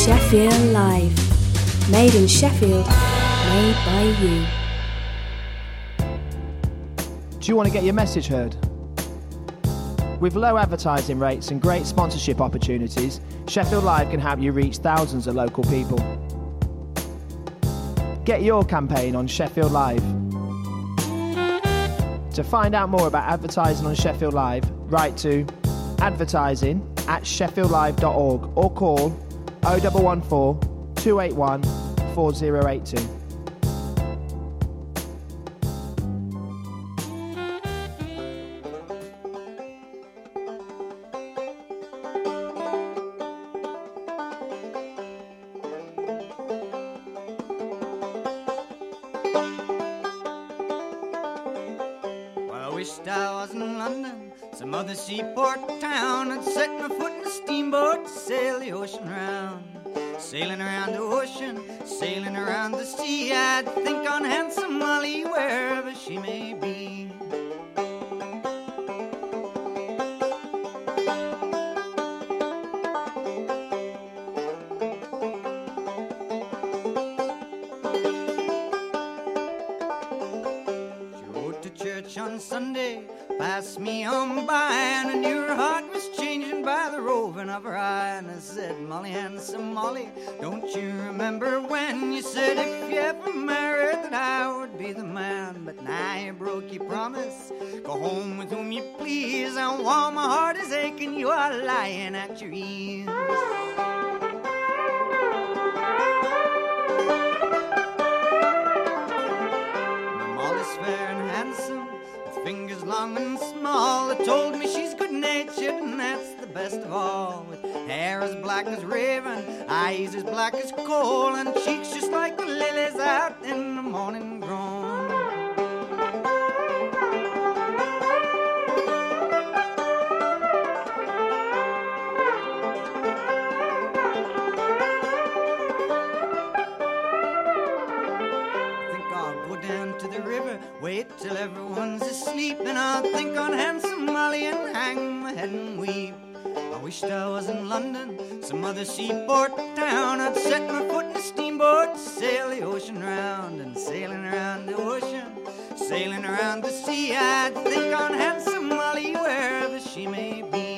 Sheffield Live. Made in Sheffield, made by you. Do you want to get your message heard? With low advertising rates and great sponsorship opportunities, Sheffield Live can help you reach thousands of local people. Get your campaign on Sheffield Live. To find out more about advertising on Sheffield Live, write to advertising@sheffieldlive.org or call 0114 281 4082. Some other seaport town, I'd set my foot in a steamboat to sail the ocean round. Sailing around the ocean, sailing around the sea, I'd think on handsome Molly wherever she may be. She rode to church on Sunday, passed me on by, and I knew her heart was changing by the roving of her eye. And I said, Molly, handsome Molly, don't you remember when you said if you ever married that I would be the man? But now you broke your promise, go home with whom you please, and while my heart is aching, you are lying at your ease. Molly's fair and handsome, fingers long and small, that told me she's good-natured, and that's the best of all. With hair as black as raven, eyes as black as coal, and cheeks just like the lilies out in the morning grown. Wait till everyone's asleep, and I'll think on handsome Molly and hang my head and weep. I wished I was in London, some other seaport town. I'd set my foot in a steamboat, sail the ocean round. And sailing around the ocean, sailing around the sea, I'd think on handsome Molly wherever she may be.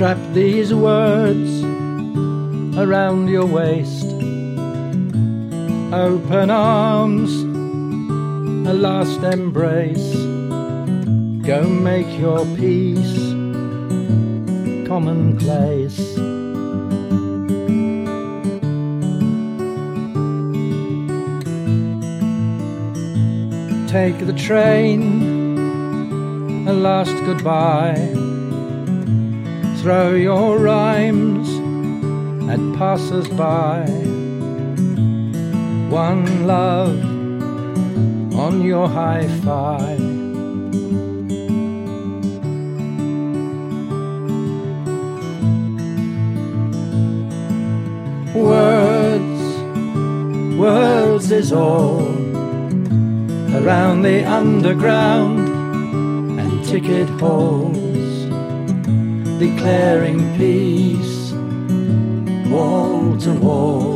Strap these words around your waist. Open arms, a last embrace. Go make your peace commonplace. Take the train, a last goodbye. Throw your rhymes at passers-by. One love on your hi-fi. Words is all around the underground and ticket halls, declaring peace wall to wall.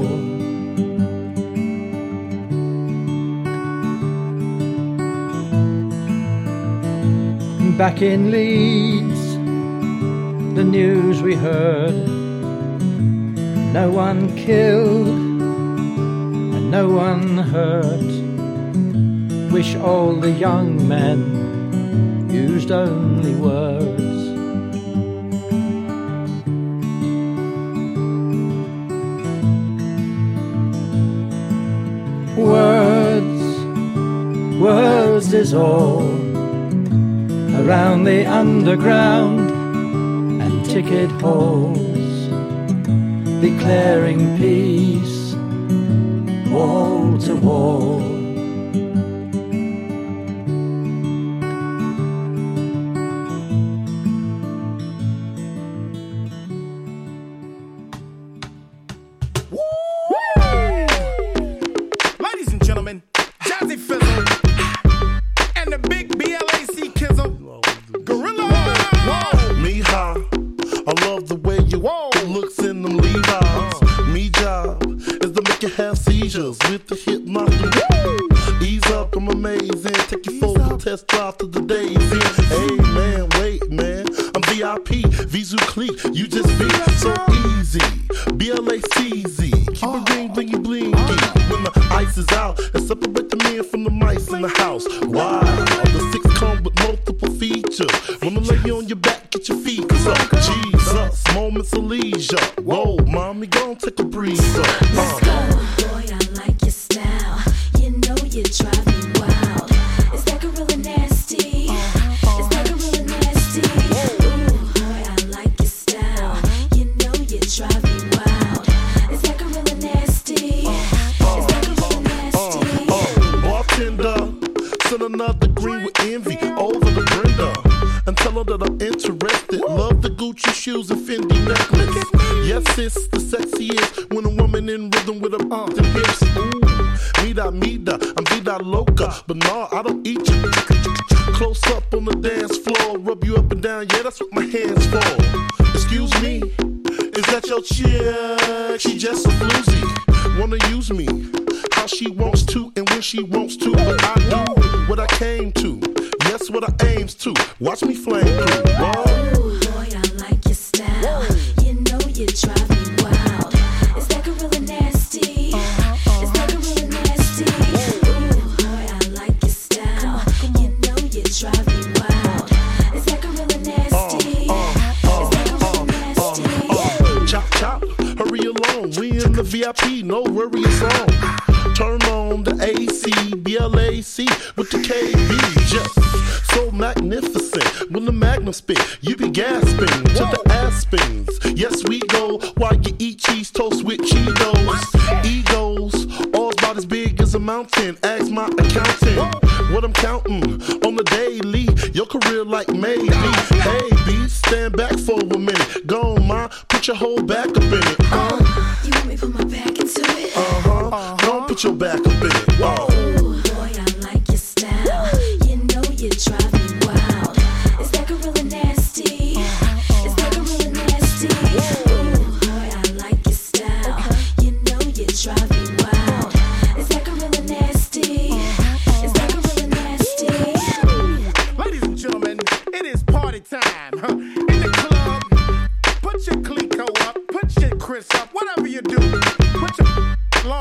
Back in Leeds, the news we heard, no one killed and no one hurt. Wish all the young men used only words. Words is all around the underground and ticket halls, declaring peace wall to wall. Ladies and gentlemen, Jazzy Fizzle and the big BLAC Kizzle. Gorilla! Whoa. Me high, I love the way you looks in them Levi's. Me job is to make you have seizures with the hip knocking. Ease up, I'm amazing. Take you for a test drive to the days in. Hey man, wait man, I'm VIP, Visu clique, you just be so easy. BLACZ, keep it ring, blingy blingy. When the ice is out, and separate the men from the mice in the house. Wow, the six come with multiple features. Wanna lay you on your back, get your feet up. Jesus, moments of leisure. Whoa, mommy, gon' take a breather. Let's go, boy, I like your style. You know you drive me wild. Is that gorilla nasty? Is that gorilla nasty? Ooh, boy, I like your style. You know you drive me wild. Is that gorilla nasty? Is that gorilla nasty? Bartender, send another green with envy over the Brenda. And tell her that I'm interested. Love the Gucci shoes and Fendi necklace. Yes, it's the sexiest when a woman in rhythm with her arms and hips. Ooh, mira, I'm vida loca. But nah, I don't eat you. Close up on the dance floor, rub you up and down. Yeah, that's what my hands for. Excuse me, is that your chick? She just a floozy. Wanna use me how she wants to and when she wants to. But I do what I came to. Yes, what I aims to. Watch me flame through. Whoa. Ooh, boy, I like your style. You know you drive me wild. Is that gorilla nasty? Is that gorilla nasty? Ooh, boy, I like your style. You know you drive me wild. Is that gorilla nasty? Is that gorilla nasty? Chop, chop, hurry along. We in the VIP, no worries on. Turn on the AC, BLAC with the KB. Just so magnificent. When the magnum spit, you be gasping to the aspens. Yes, we go while you eat cheese toast with Cheetos. Egos, all about as big as a mountain. Ask my accountant what I'm counting on the daily. Your career like maybe. Hey, B, stand back for a minute. Go on, ma, put your whole back up in it. You want me to put my back into it? Don't put your back up in it. Whoa. Ooh, boy, I like your style. You know you drive me wild. Is that gorilla nasty? Is that gorilla nasty? Ooh, boy, I like your style. You know you drive me wild. Is that gorilla nasty? Is that gorilla nasty? Ladies and gentlemen, it is party time. In the club,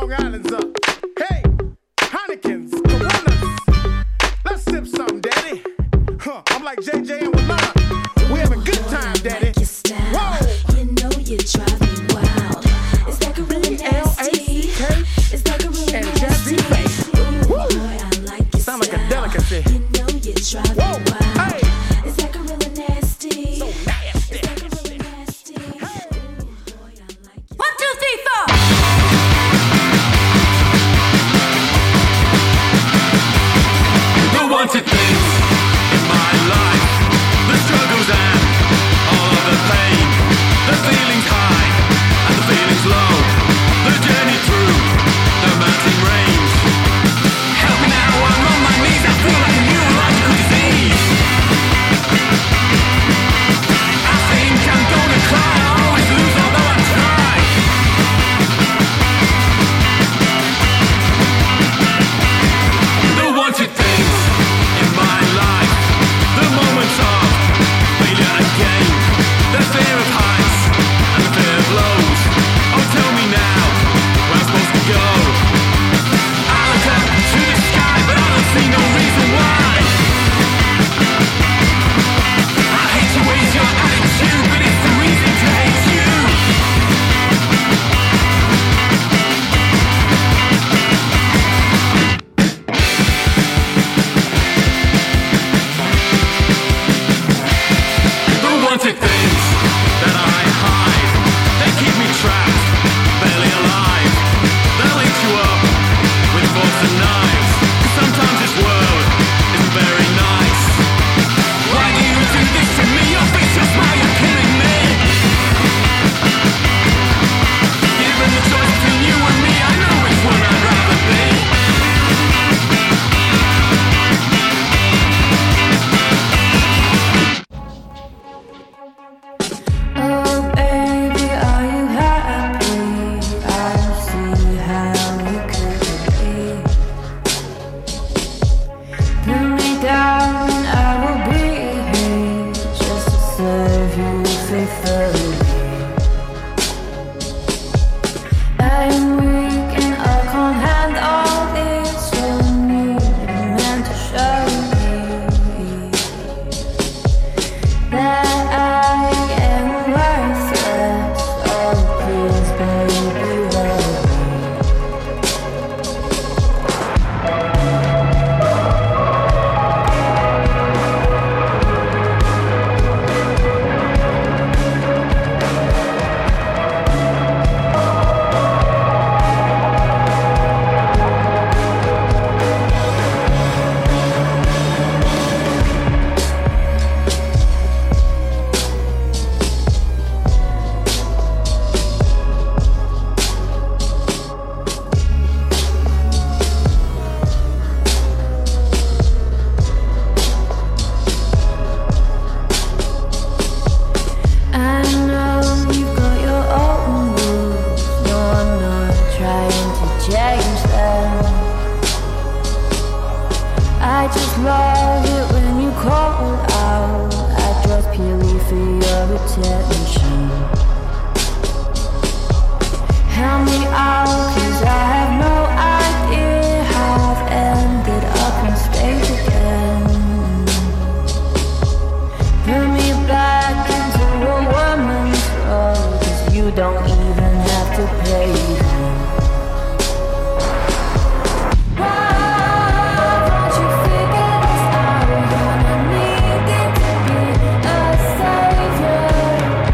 Long Island's up. Hey, Heinekens, Coronas. Let's sip something, Daddy. I'm like JJ and Walana. We have a good time, Daddy. Whoa! You know you drive me wild. It's like a really nasty. It's like a really and nasty. Jazzy face. Ooh, boy, I like your Sound like a style. delicacy. You know you drive me Whoa! wild. Hey! It's like a really nasty. So nasty. It's like a really nasty. Ooh, boy, I like your 1, 2, 3, 4. The wanted things in my life, the struggles and all of the pain, the feelings high and the feelings low, the journey through the mountain range. Help me now, I'm on my knees, I feel like a neurological disease. I think I'm gonna cry, I always lose although I try. The wanted things in my life, the moments of failure and gain, the fear of heights and the fear of lows. Oh, tell me now where I'm supposed to go. I look up to the sky, but I don't see no reason why. I hate to waste your attitude, but it's the reason to hate you. The wanted things that I hide, they keep me trapped, barely alive. They'll eat you up with forks and knives. 'Cause sometimes this world isn't very nice. Why do you do this to me? Your face, your smile, you're killing me. Given the choice between you and me, I know which one I'd rather be. Oh baby, are you happy? I don't see how you could be. Put me down and I will be here just to serve you faithfully. I am weak and I can't handle this. So I need a man to show me that I am worthless. Oh, please, baby, love me. I know you've got your own rules. No, I'm not trying to change them. I just love it when you call out. I dress purely for your attention. Help me out, 'cause I have no idea how I've ended up on stage again. Put me back into a woman's role, 'cause you don't even have to pay them. Why don't you figure this out? Gonna need it to be a savior.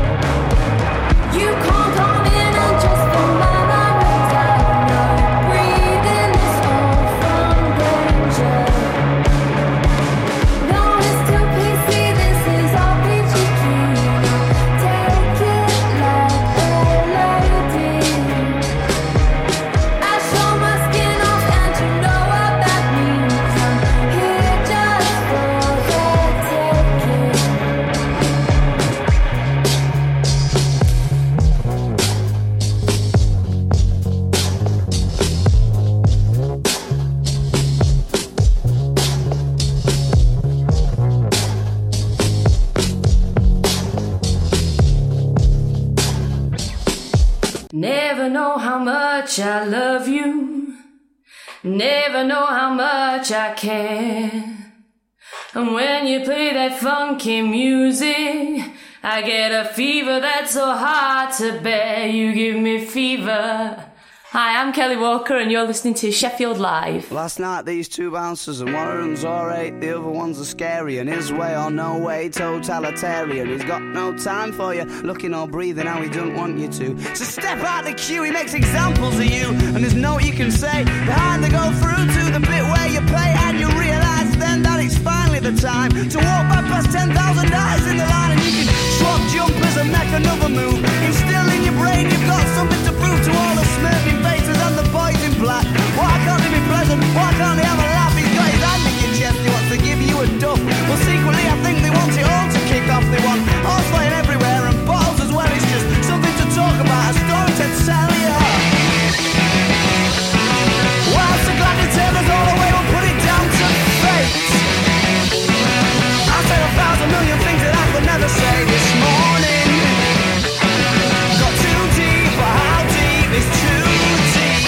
Never know how much I love you. Never know how much I care. And when you play that funky music, I get a fever that's so hard to bear. You give me fever. Hi, I'm Kelly Walker and you're listening to Sheffield Live. Last night these two bouncers and one of them's alright, the other one's a scary, and his way or no way, totalitarian. He's got no time for you, looking or breathing how he doesn't want you to. So step out the queue, he makes examples of you, and there's no you can say behind the go through to the bit where you play, and you realise then that it's finally the time to walk by past 10,000 eyes in the line, and you can swap jumpers and make another move. Instill in your brain you've got something to prove to all the smirking faces and the boys in black. Why can't he be pleasant? Why can't he have a laugh? He's got his hand in your chest, he wants to give you a duff. Well, secretly I think they want it all to kick off. They want horse flying everywhere and bottles as well. It's just something to talk about, a story to tell you. Well, so glad to tell us all the way, we'll put it down to fate. I'll say 1,000 million things that I could never say this morning. Got too deep, but how deep is too deep?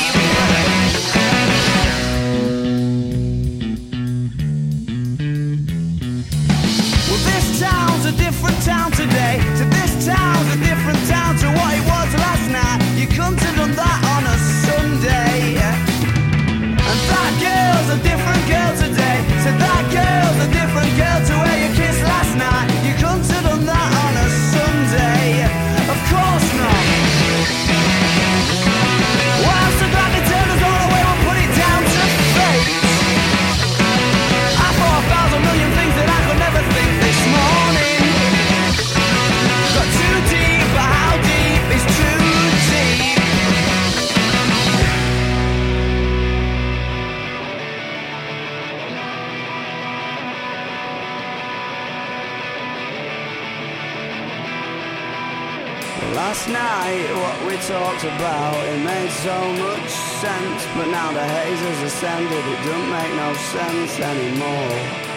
Well, this town's a different town today. So this town's a different town to what it was last night. You couldn't have done that on a Sunday. And that girl's a different girl today. So that girl's a different girl to where you kissed last night. You couldn't have done that on a Sunday. Of course not. Well, I'm so glad they turned us all away. We'll put it down to fate. I thought 1,000 million things that I could never think this morning. Got too deep, but how deep is too deep? Last night, what we talked about, it made so much sense, but now the haze has ascended, it don't make no sense anymore.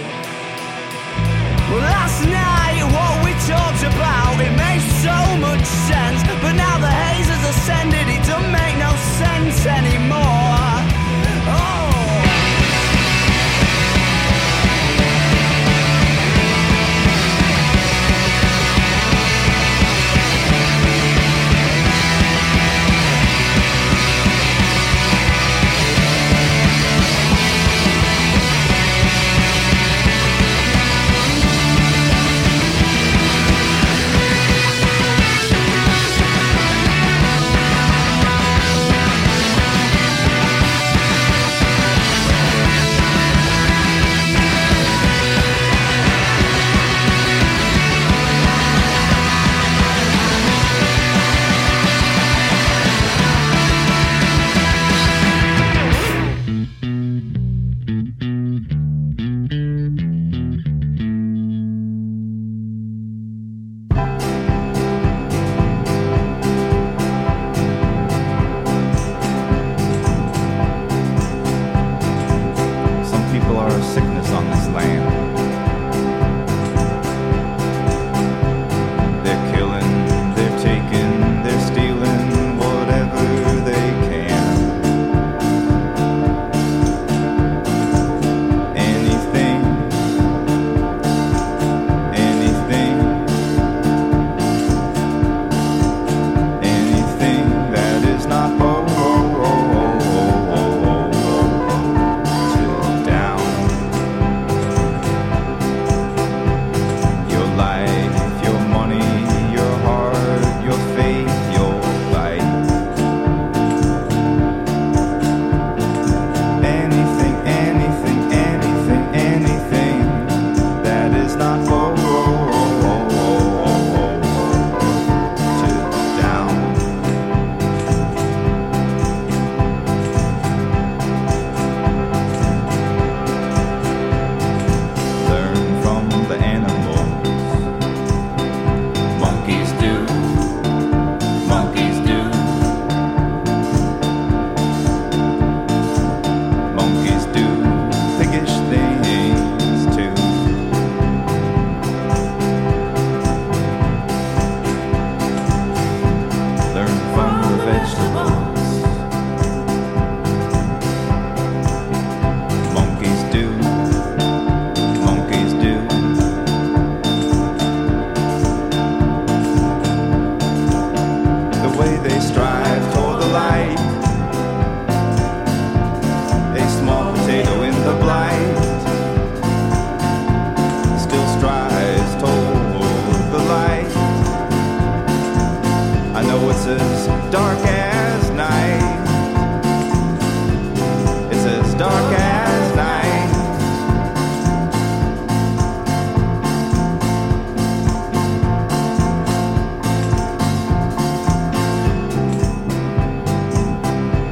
Well, last night, what we talked about, it made so much sense, but now the haze has ascended, it don't make no sense anymore. Oh!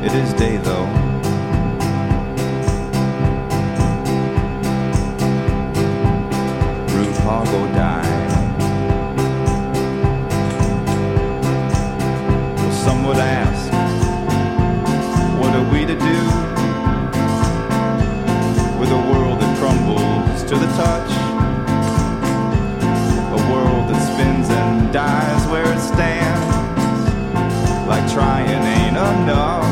It is day though. Ruth Hargo died. Well, some would ask, what are we to do with a world that crumbles to the touch? A world that spins and dies where it stands, like trying ain't enough.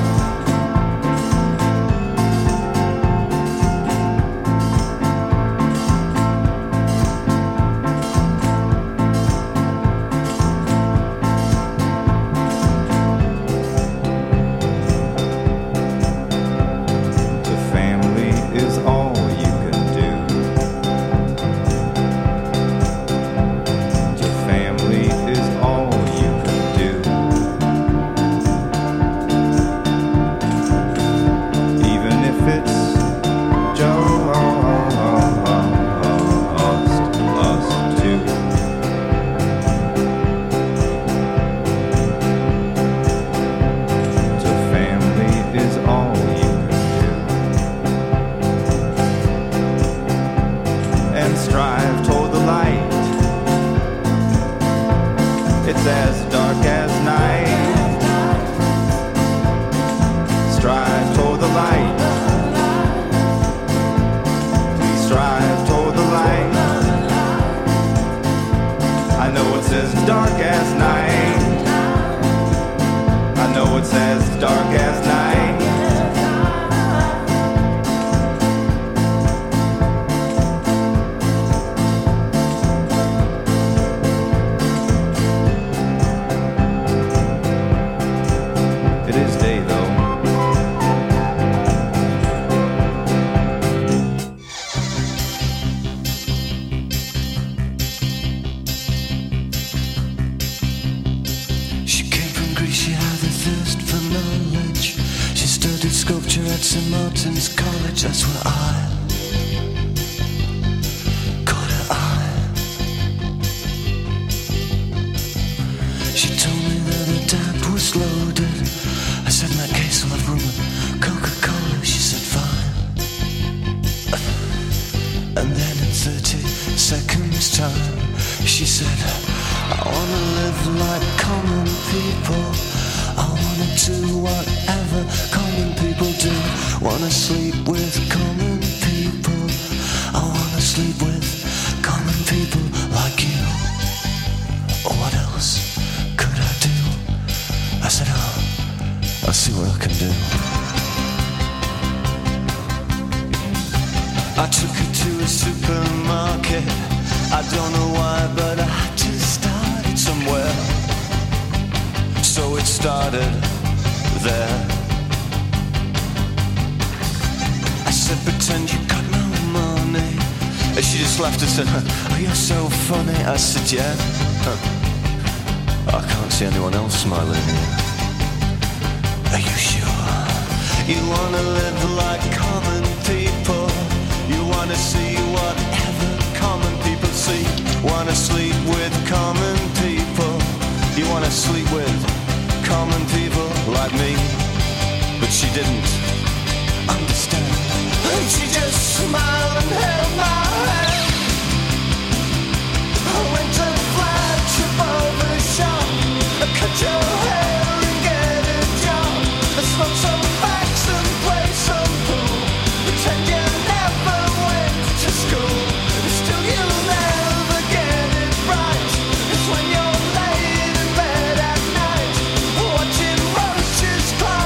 I said, yeah. I can't see anyone else smiling here. Are you sure? You wanna live like common people. You wanna see whatever common people see. Wanna sleep with common people. You wanna sleep with common people like me. But she didn't understand. And she just smiled and held my hand. I went to flagship over the shop. Cut your hair and get a job. Smoke some facts and play some pool. Pretend you never went to school. Still you'll never get it right. It's when you're laid in bed at night, watching roaches climb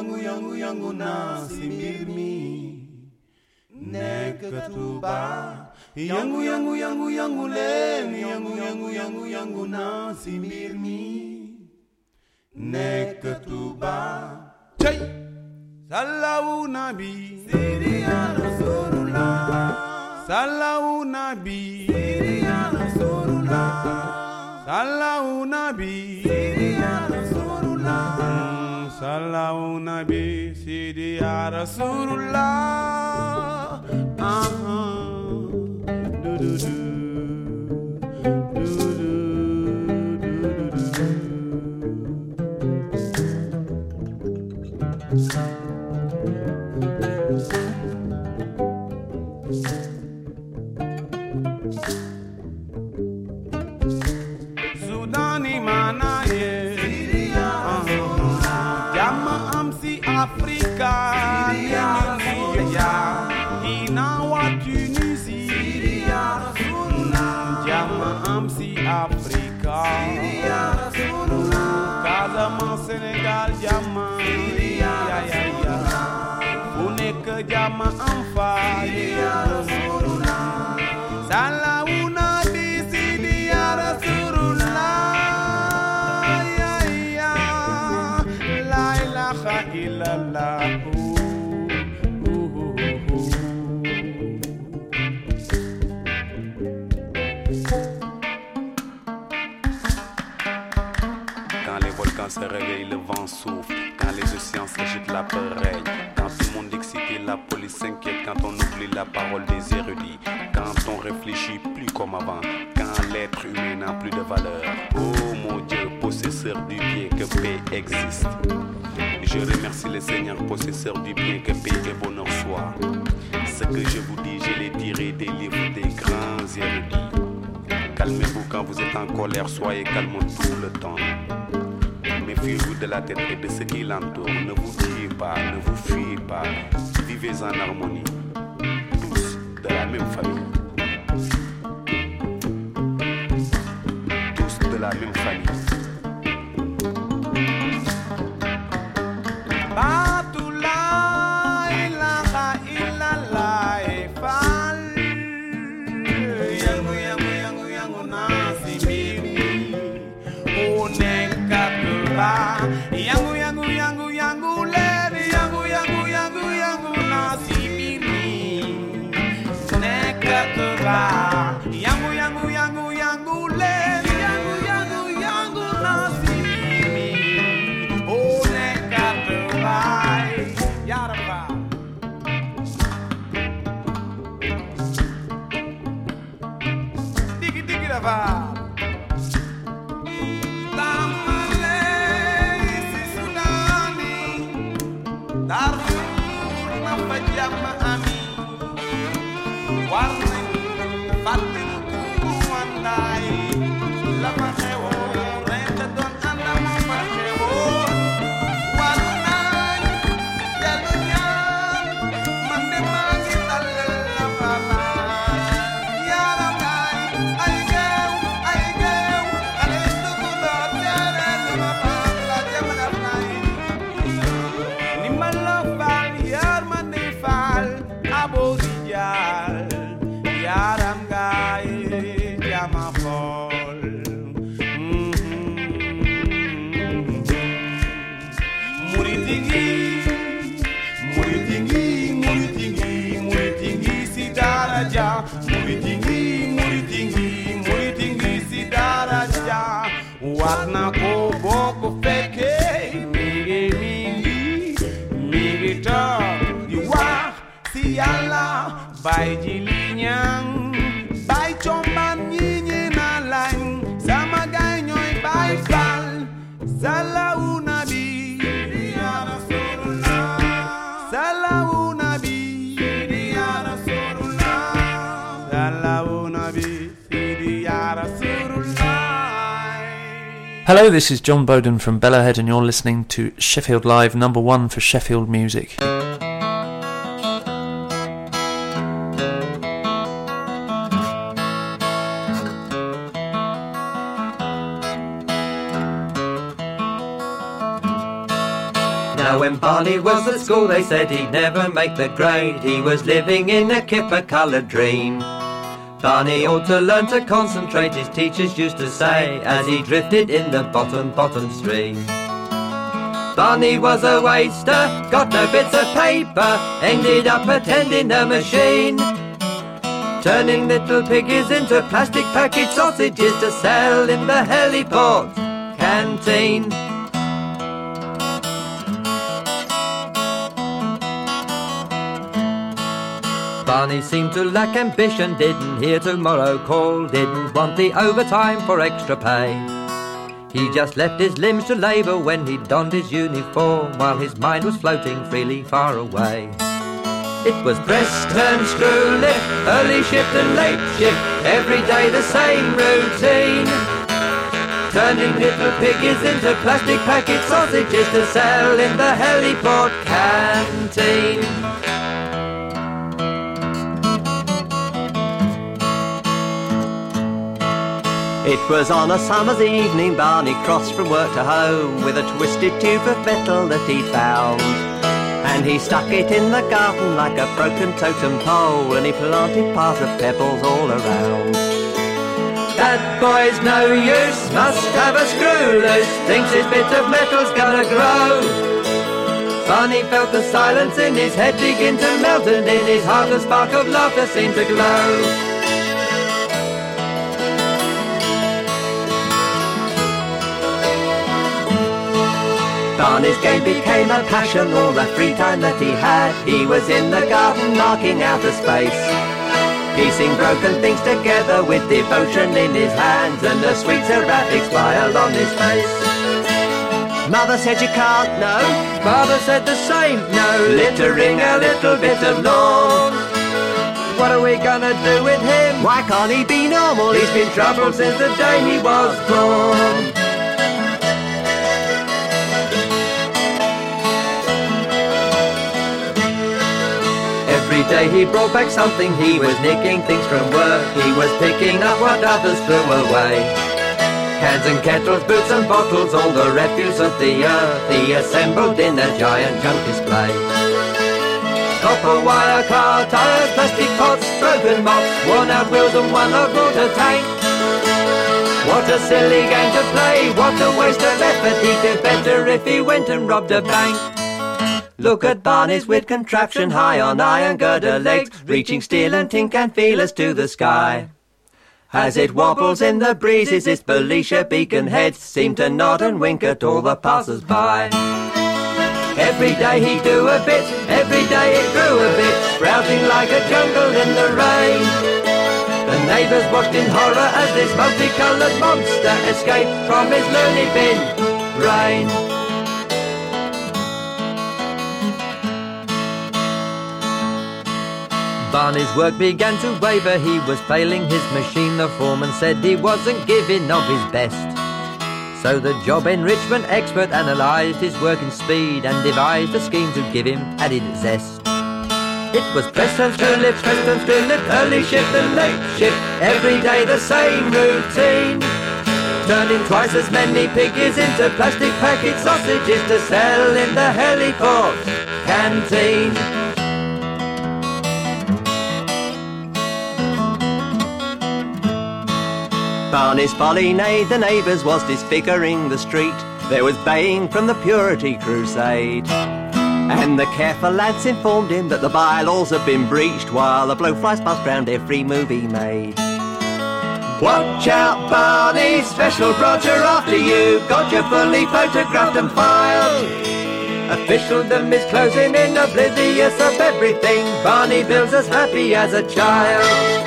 yangu nasi mbir mi nekatu ba yangu len yangu nasi mbir mi nekatu ba chay sallahu nabi sidi ya rasulullah sallahu nabi sidi ya rasulullah sallahu nabi sidi ya rasulullah sallahu nabi sidi ya rasulullah do do do Sudani mana ye Jama amsi Afrika ya Inawa Tunisie Jama amsi Afrika Kazama Senegal Jama Unek Jama amfa Salauna bisidi ya Rasulullah ya la ilaha illallah Quand les volcans se réveillent, le vent souffle. Quand les océans s'agitent, la peur règne. Quand tout le monde excité, la police s'inquiète. Quand on oublie la parole des érudits. Quand on réfléchit plus comme avant. Quand l'être humain n'a plus de valeur. Oh mon Dieu, possesseur du bien, que paix existe. Je remercie le Seigneur, possesseur du bien, que paix et bonheur soit. Ce que je vous dis, je l'ai tiré des livres des grands érudits. Calmez-vous quand vous êtes en colère, soyez calme tout le temps. Méfiez-vous de la tête et de ce qui l'entoure. Ne vous tuez pas, ne vous fuyez pas. Vivez en harmonie, tous de la même famille. Tous de la même famille. Yangu lady, yangu nasi miri. Nekatba, yangu lady, yangu nasi miri. Oh nekatba, yaraba. Digi daba. Watna ko boko feke migi to di wax si yalla bay ji li ñang bay chomban ñi na lañ sama gay ñoy bay fal salahu nabi ya rasulullah salahu nabi ya rasulullah salahu nabi ya rasulullah. Hello, this is John Bowden from Bellowhead and you're listening to Sheffield Live, #1 for Sheffield music. Now when Barney was at school they said he'd never make the grade. He was living in a kipper-coloured dream. Barney ought to learn to concentrate, his teachers used to say, as he drifted in the bottom stream. Barney was a waster, got no bits of paper, ended up attending a machine, turning little piggies into plastic packet sausages to sell in the heliport canteen. Barney seemed to lack ambition, didn't hear tomorrow call, didn't want the overtime for extra pay. He just left his limbs to labour when he donned his uniform, while his mind was floating freely far away. It was press, turn, screw, lift, early shift and late shift, every day the same routine, turning little piggies into plastic packet sausages to sell in the heliport canteen. It was on a summer's evening Barney crossed from work to home with a twisted tube of metal that he'd found, and he stuck it in the garden like a broken totem pole, and he planted piles of pebbles all around. That boy's no use, must have a screw loose, thinks his bit of metal's gonna grow. Barney felt the silence in his head begin to melt, and in his heart a spark of laughter seemed to glow. Barney's game became a passion, all the free time that he had. He was in the garden marking out a space, piecing broken things together with devotion in his hands, and a sweet seraphic smile on his face. Mother said you can't, no. Father said the same, no. Littering a little bit of lawn. What are we gonna do with him? Why can't he be normal? He's been troubled since the day he was born. Every day he brought back something, he was nicking things from work, he was picking up what others threw away. Cans and kettles, boots and bottles, all the refuse of the earth, he assembled in a giant junk display. Copper wire, car tires, plastic pots, broken mops, worn out wheels and one old water tank. What a silly game to play, what a waste of effort, he'd do better if he went and robbed a bank. Look at Barney's weird contraption, high on iron girder legs, reaching steel and tin can feelers to the sky. As it wobbles in the breezes, its Belisha beacon heads seem to nod and wink at all the passers-by. Every day he'd do a bit, every day it grew a bit, sprouting like a jungle in the rain. The neighbours watched in horror as this multicoloured monster escaped from his loony bin brain. Barney's work began to waver, he was failing his machine. The foreman said he wasn't giving of his best. So the job enrichment expert analysed his working speed and devised a scheme to give him added zest. It was press and screw lift, press and screw lift, early shift and late shift, every day the same routine, turning twice as many piggies into plastic packet sausages to sell in the heliport canteen. Barney's folly neighed the neighbours, was disfiguring the street. There was baying from the Purity Crusade, and the careful lads informed him that the bylaws had been breached, while the blowflies buzzed round every move he made. Watch out, Barney, special Roger after you, got you fully photographed and filed. Officialdom is closing in, oblivious of everything. Barney Bill's as happy as a child.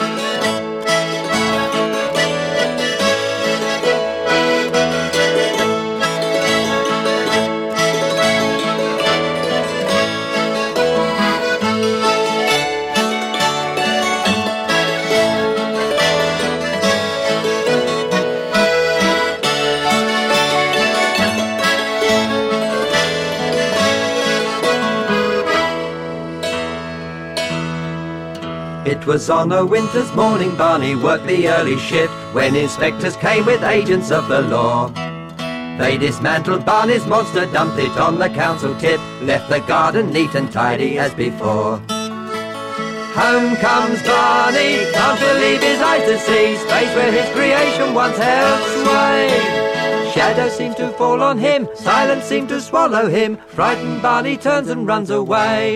It was on a winter's morning Barney worked the early shift, when inspectors came with agents of the law. They dismantled Barney's monster, dumped it on the council tip, left the garden neat and tidy as before. Home comes Barney, can't believe his eyes to see space where his creation once held sway. Shadows seem to fall on him, silence seemed to swallow him. Frightened Barney turns and runs away.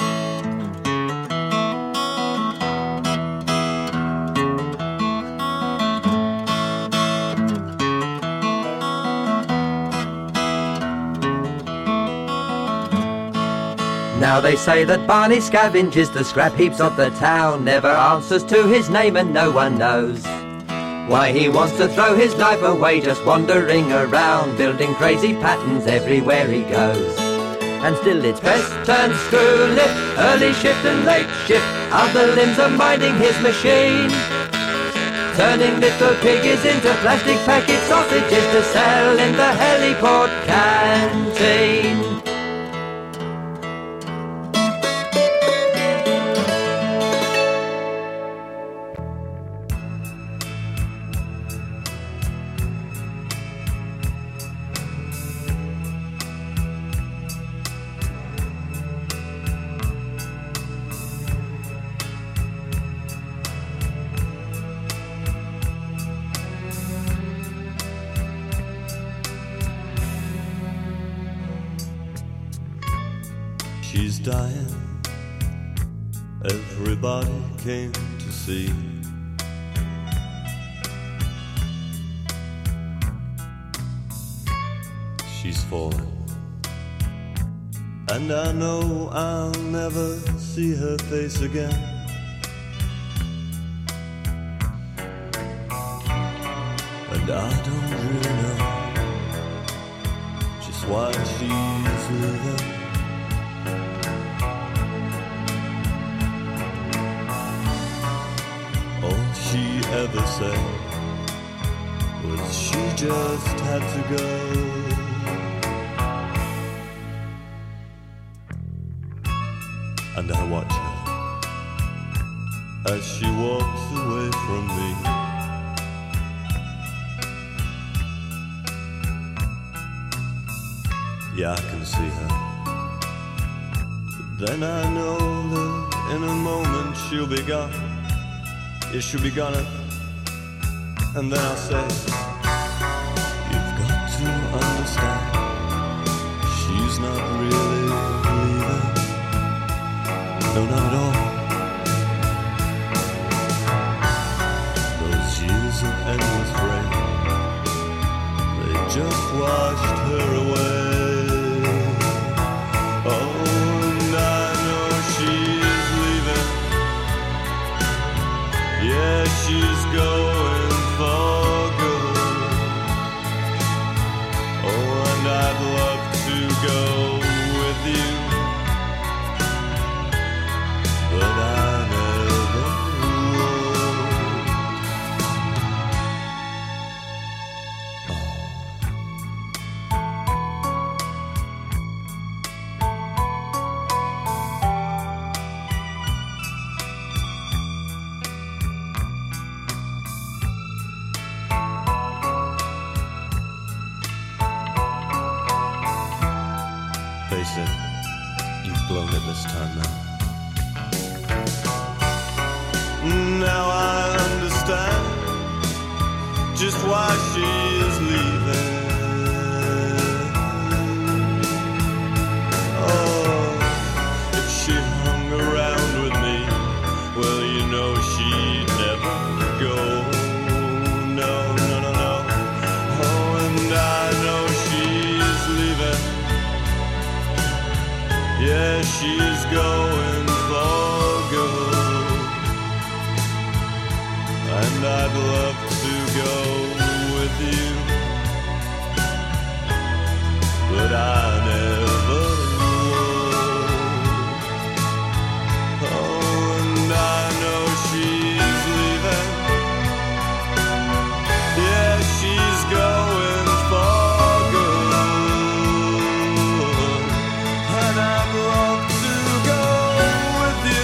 Now they say that Barney scavenges the scrap heaps of the town, never answers to his name and no one knows why he wants to throw his life away, just wandering around, building crazy patterns everywhere he goes. And still it's best turn screw lift, early shift and late shift, other limbs are minding his machine, turning little piggies into plastic packet sausages to sell in the heliport canteen. She's dying, everybody came to see. She's fallen, and I know I'll never see her face again. And I don't really know just why she's leaving. All she ever said was she just had to go. And I watch her as she walks away from me. Yeah, I can see her, but then I know that in a moment she'll be gone. Yeah, she'll be gone, and then I'll say, you've got to understand, she's not really leaving. No, not at all. Those years of endless rain, they just washed her away. Oh, and I know she's leaving. Yeah, she's going for good. Oh, and I'd love to go with you, but I never Face it, you've blown it this time now. Now I understand just why she is leaving. Oh, if she hung around with me, well, you know she'd never go. No, no, no, no. Oh, and I know she's leaving. Yeah, she's going for good, and I'd love to go with you, but I never would. Oh, and I know she's leaving. Yeah, she's going for good, and I'd love to go with you.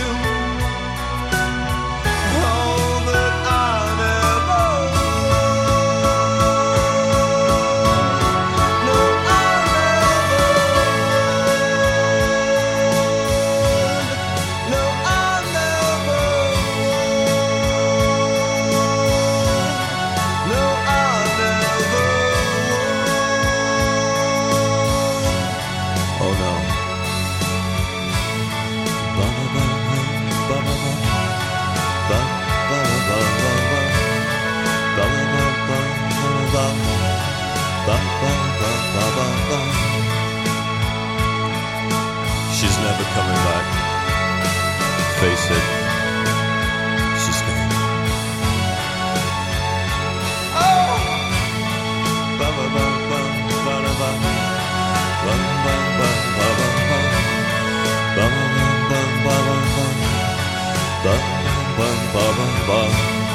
Oh, but I never would. Ba-ba-ba-ba-ba.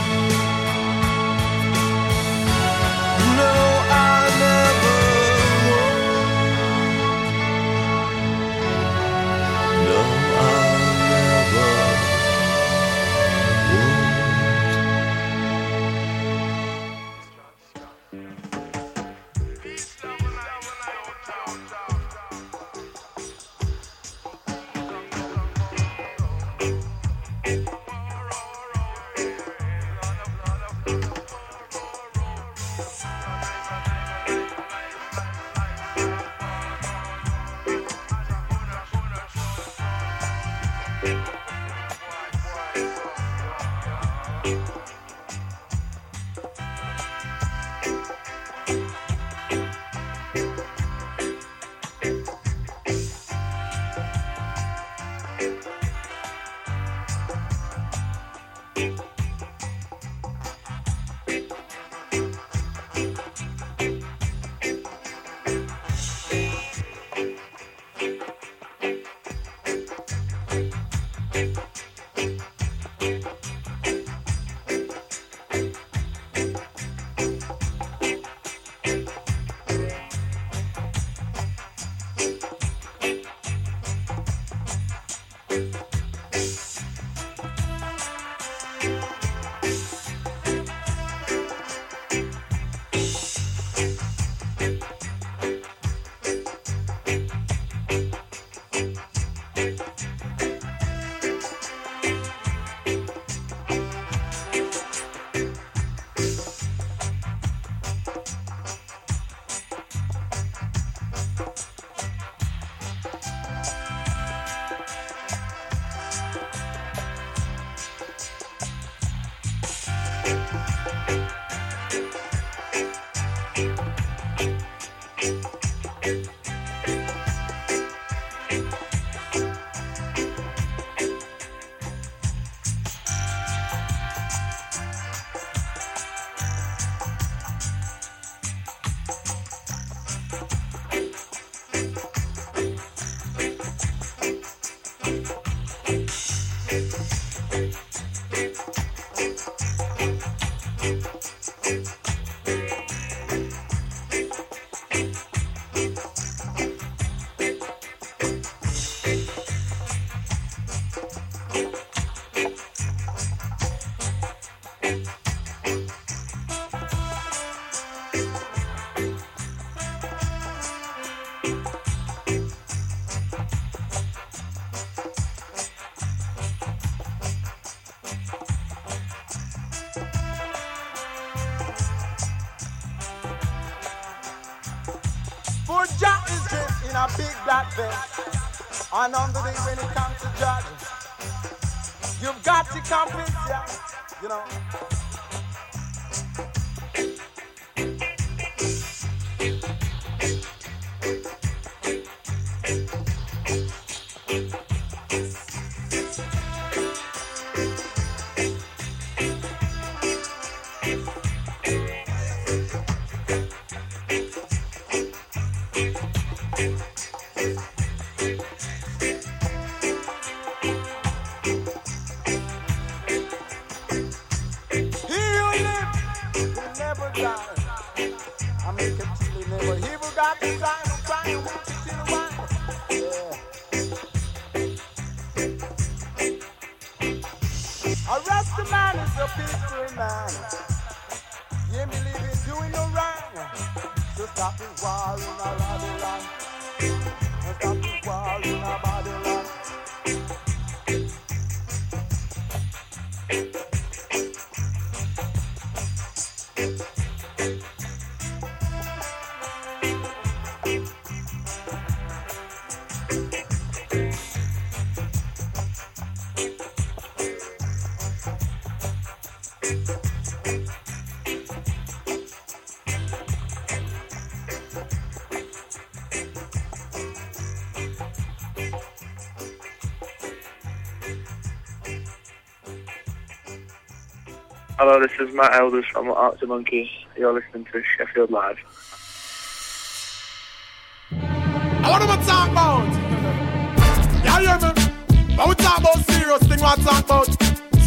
No, I never would. No, I never would. For Jack is dressed in a big black vest, and on the day when it comes to judge, you've got to convince ya, you know. Hello, this is Matt Elders from Arctic Monkeys. You're listening to Sheffield Live. I want to talk about. You hear me? But we talk about serious thing. We talk about some David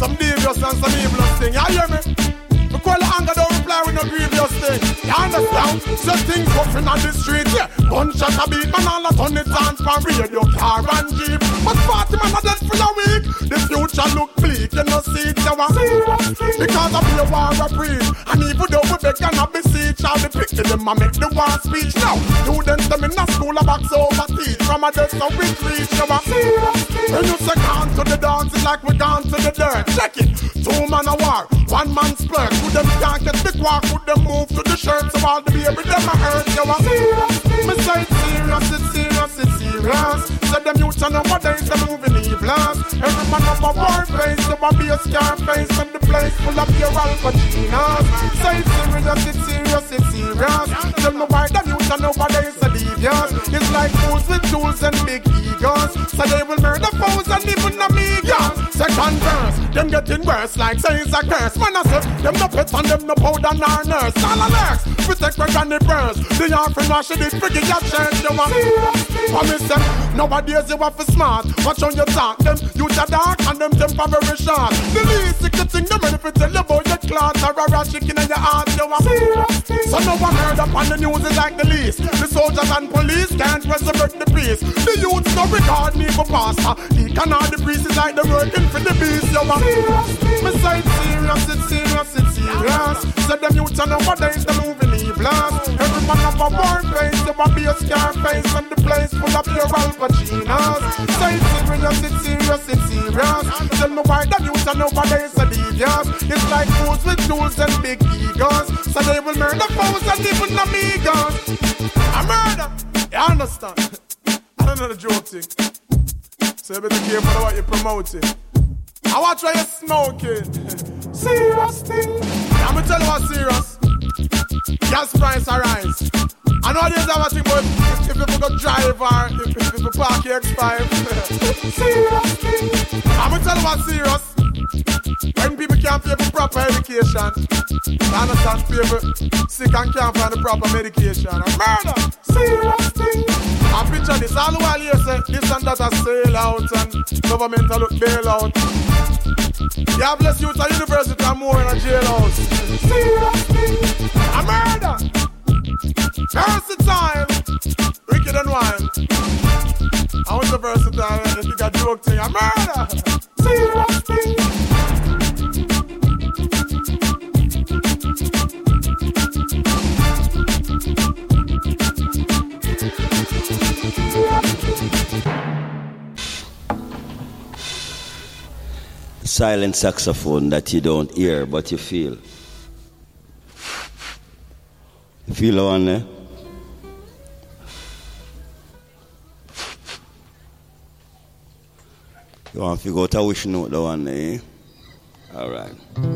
grievous and some evilous thing. You hear me? We call the anger, don't reply with no grievous thing. You understand? So things puffing on the street, yeah. Gunshot a beat, man, all a turn it on from radio, car and jeep. But 40 man are dead for a week. The future look bleak, you know see it, you want. Because of the war a breeze. And even though we beg and beseech, all the pick to them and make the war speech. Now, students them in the school a box over teach. From a desk so we reach, you want. When you say gone to the dance, it's like we gone to the dirt. Check it, 2 man a war, 1 man splurge. Could them can't get the quark, could them move to the shirt. So all the baby them a hurt, you want. Me say it's serious, it's serious, it's serious. So them youth and nowadays they moving evil. Every man up a war face, you want be a scar face. And the place full of your Al Pacinos. Say it's serious, it's serious, it's serious. Tell me why them youth and nowadays are devious. It's like fools with tools and big egos. So they will murder foes and even amigos. Second verse, them getting worse like say it's a curse. Man I say, them no pets and them no powder nor nurse. All alerts, protect my granny burns. The offering wash it, forget your church, you want. Promise them, nowadays you have to smart. Watch on your talk, them use a dark and them temporary shot. The least you can think them ready for tell you about your clots or a chicken in your heart, you want. So no one heard up on the news is like the least. The soldiers and police can't resurrect the peace. The youths don't regard me for pastor. Deacon or the priest is like the working for the beast, you want. Me say it's serious, it's serious, it's serious. So them youths and nowadays they moving evil. Every man up a war face, you want be a scar face. And the place full of your Al Pacinos. Say it's serious, it's serious, it's serious. Tell me why the youths and nowadays are devious. It's like fools with tools and big egos. So they will murder foes and even amigos. A murder, you understand? I don't know the joke thing. So you better care about what you're promoting. I watch why you're smoking. Serious thing. I'm gonna tell you what's serious. Gas price arise. I know there's a thing, but if you go drive or if you park your X5. Serious thing. I'm gonna tell you what's serious. When people can't pay for proper education, I understand people sick and can't find the proper medication. A murder. Serious thing. I picture this all the while you say this and that a sail out and government a look bail out. You have less youth at university and more in a jailhouse. Serious thing. A murder. Versatile. Wicked and wild. I want the versatile and you got joke thing. A murder. Serious thing. Silent saxophone that you don't hear but you feel. You feel the one there? You want to figure out how we should know the one there, eh? Alright.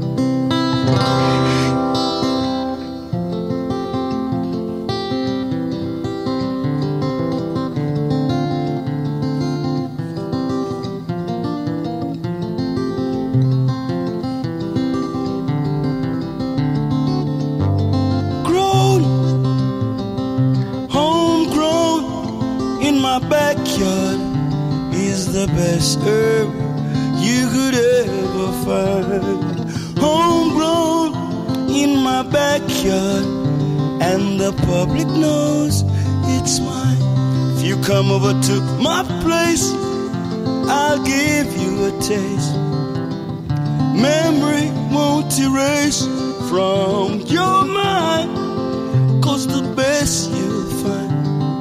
The best herb you could ever find. Homegrown in my backyard, and the public knows it's mine. If you come over to my place, I'll give you a taste. Memory won't erase from your mind, 'cause the best you'll find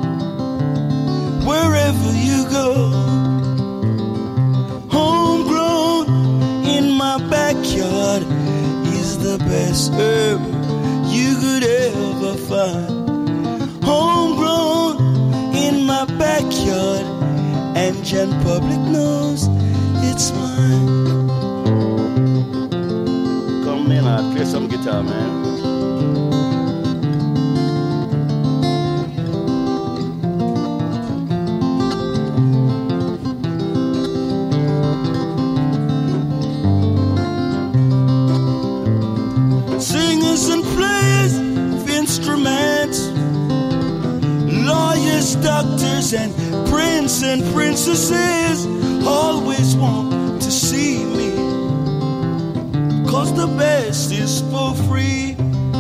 wherever you go. Backyard is the best herb you could ever find. Homegrown in my backyard, and Jan Public knows it's mine. Come in and play some guitar, man. Doctors and prince and princesses always want to see me. 'cause the best is for free.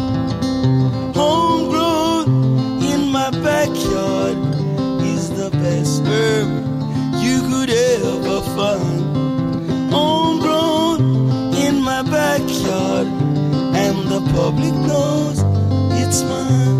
Homegrown in my backyard is the best herb you could ever find. Homegrown in my backyard, and the public knows it's mine.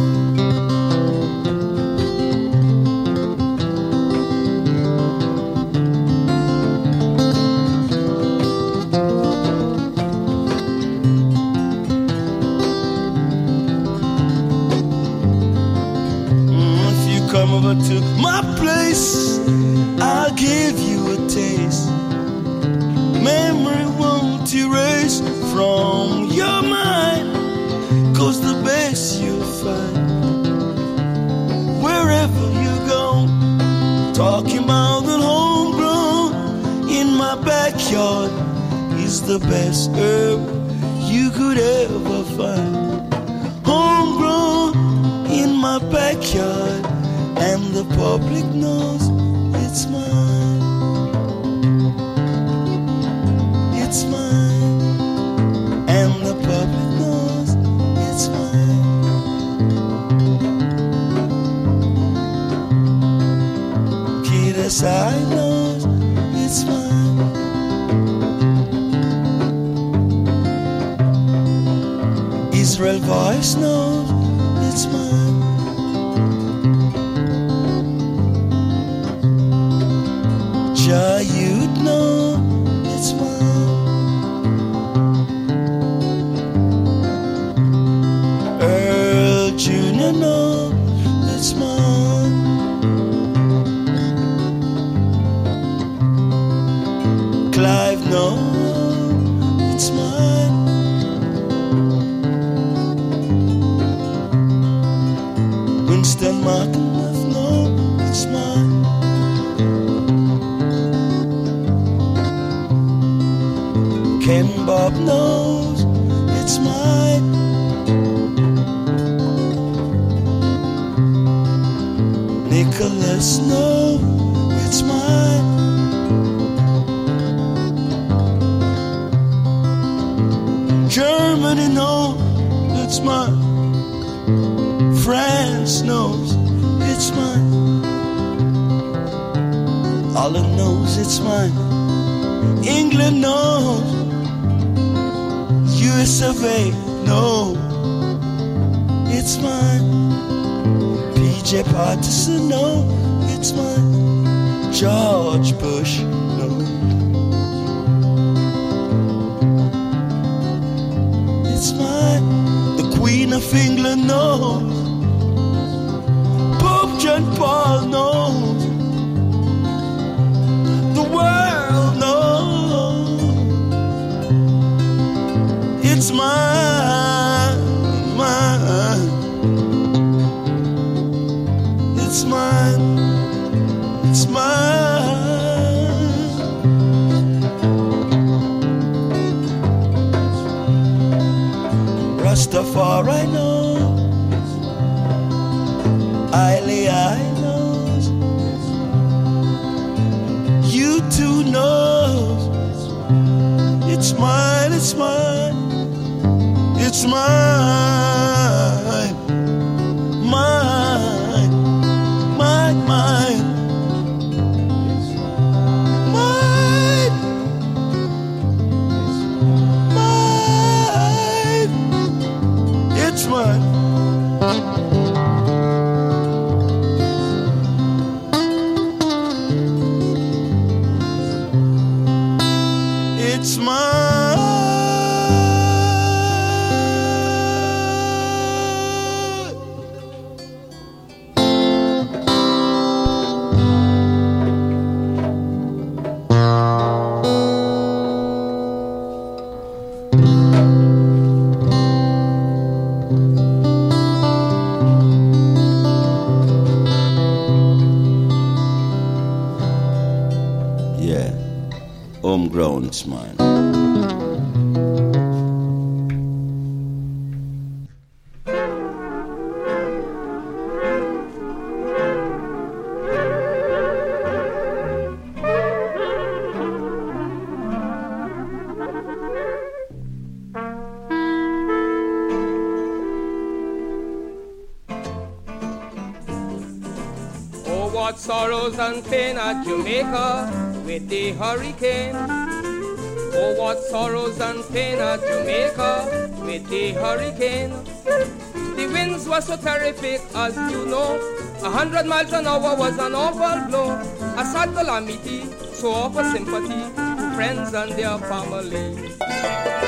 Come over to my place, I'll give you a taste. Memory won't erase from your mind, 'cause the best you'll find wherever you go. Talking about the homegrown in my backyard is the best herb you could ever find. Homegrown in my backyard, and the public knows it's mine. It's mine. And the public knows it's mine. KSI knows it's mine. Israel Voice knows it's mine. You'd know it's mine. Earl Jr. knows it's mine. Clive knows it's mine. Winston Martin knows it's mine. Ken Bob knows it's mine. Nicholas knows it's mine. Germany knows it's mine. France knows it's mine. Holland knows it's mine. England knows. US of A, no, it's mine. PJ Patterson, no, it's mine. George Bush, no, it's mine. The Queen of England knows. Pope John Paul knows. The world knows it's mine, mine. It's mine, it's mine. Rastafari knows. Eiley I knows. You too knows. It's mine, it's mine. It's mine, mine, mine, mine, mine, mine. It's mine. It's mine. Homegrown, it's mine. what sorrows and pain at Jamaica with the hurricane. Oh, what sorrows and pain at Jamaica with the hurricane. The winds were so terrific, as you know. 100 miles an hour was an awful blow. A sad calamity, so offer sympathy to friends and their family.